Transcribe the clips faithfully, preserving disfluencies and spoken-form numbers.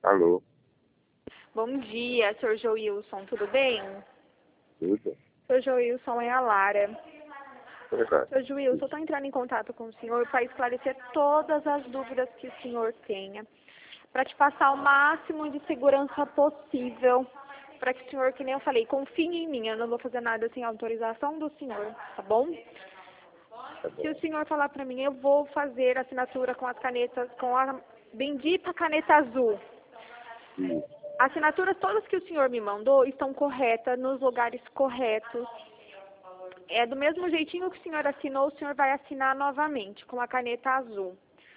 Alô? Bom dia, senhor Joilson, tudo bem? Tudo? senhor Joilson, é a Lara. Verdade. senhor Joilson, eu estou entrando em contato com o senhor para esclarecer todas as dúvidas que o senhor tenha, para te passar o máximo de segurança possível, para que o senhor, que nem eu falei, confie em mim, eu não vou fazer nada sem autorização do senhor, tá bom? Tá bom. Se o senhor falar para mim, eu vou fazer a assinatura com as canetas, com a bendita caneta azul. Isso. As assinaturas todas que o senhor me mandou estão corretas, nos lugares corretos. É do mesmo jeitinho que o senhor assinou, o senhor vai assinar novamente, com a caneta azul.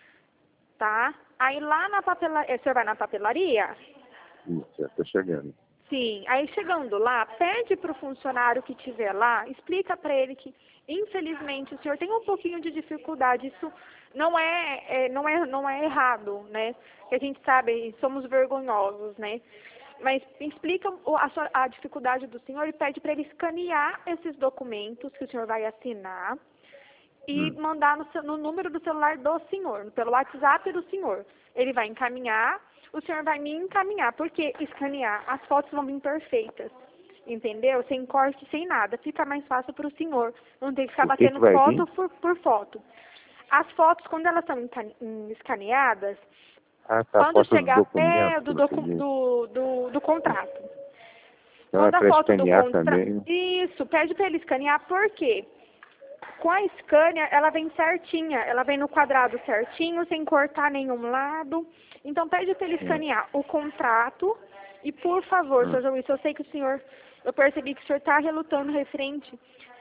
Tá? Aí lá na papelaria, o senhor vai na papelaria? Isso, já tô chegando. Sim. Aí chegando lá, pede para o funcionário que estiver lá, explica para ele que, infelizmente, o senhor tem um pouquinho de dificuldade. Isso não é, é, não é, não é errado, né? Que a gente sabe, somos vergonhosos, né? Mas explica a, sua, a dificuldade do senhor e pede para ele escanear esses documentos que o senhor vai assinar e Hum. mandar no, seu, no número do celular do senhor, pelo WhatsApp do senhor. Ele vai encaminhar, o senhor vai me encaminhar, porque escanear, as fotos vão vir perfeitas, entendeu? Sem corte, sem nada. Fica mais fácil para o senhor, não tem que ficar O que batendo que vai foto vir? por, por foto. As fotos, quando elas são escaneadas, Ah, tá. quando Foto do chegar documento perto que do, você docu disse. do, do, do contrato. Então é Quando a para foto do escanear contrato... também. Isso, pede para ele escanear, por quê? Com a Scania, ela vem certinha, ela vem no quadrado certinho, sem cortar nenhum lado. Então, pede para ele Hum. escanear o contrato. E, por favor, Hum. senhor João, eu sei que o senhor, eu percebi que o senhor está relutando referente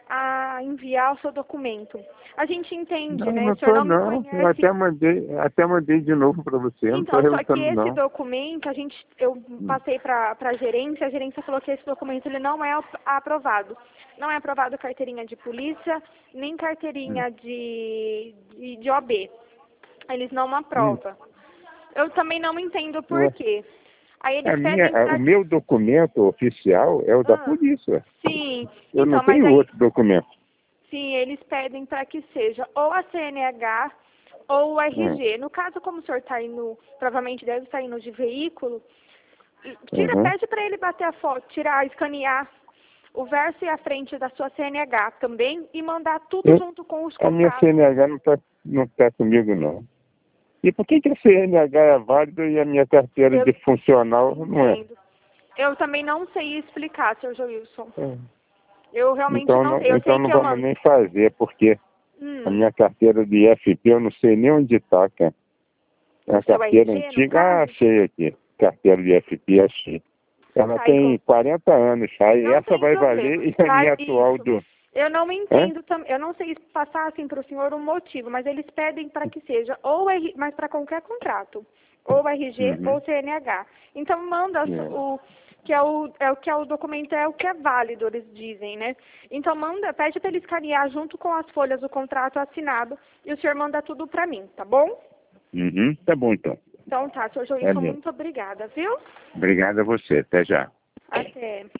a enviar o seu documento. A gente entende, Não, né? não O senhor tô não me não. Eu conhece. até mandei, até mandei de novo para você. Eu não tô Então, só que relutando esse não. documento, a gente, eu Hum. passei para a gerência, a gerência falou que esse documento ele não é aprovado. Não é aprovado carteirinha de polícia, nem Hum. carteirinha de, de, de O B. Eles não Hum. aprovam. Eu também não entendo por Ué. quê. Aí eles A minha, pedem a- o para... meu documento oficial é o da Ah, polícia. sim, Eu não então, mas tenho aí, outro documento. sim, eles pedem para que seja ou a C N H ou o Hum. R G. No caso, como o senhor está indo, provavelmente deve estar indo de veículo, tira, Uhum. pede para ele bater a foto, tirar, escanear o verso e a frente da sua C N H também e mandar tudo Eu, junto com os a minha contatos. C N H não está não tá comigo, não. E por que, que a C N H é válida e a minha carteira Eu de funcional não é? entendo. Eu também não sei explicar, senhor Joilson. É. Eu realmente Então não não, sei. Eu então sei não que eu vamos mando. nem fazer, porque a Hum, minha carteira de I F P eu não sei nem onde está, cara. É o uma seu carteira R G, no antiga, ah, caso? achei aqui. Carteira de I F P, achei. Ela Tá aí tem com... quarenta anos, já, e Não essa tem vai problema. valer e a Tá, minha atual isso. do... Eu não Hã? entendo, tam- eu não sei passar assim para o senhor o motivo, mas eles pedem para que seja ou R, mas para qualquer contrato, ou R G Uhum. ou C N H. Então manda É. o que é o, é o que é o documento é o que é válido, eles dizem, né? Então manda, pede para ele escanear junto com as folhas do contrato assinado e o senhor manda tudo para mim, tá bom? Uhum. Tá bom, então. Então tá, senhor É Joilson, mesmo. muito obrigada, viu? Obrigado a você. Até já. Até.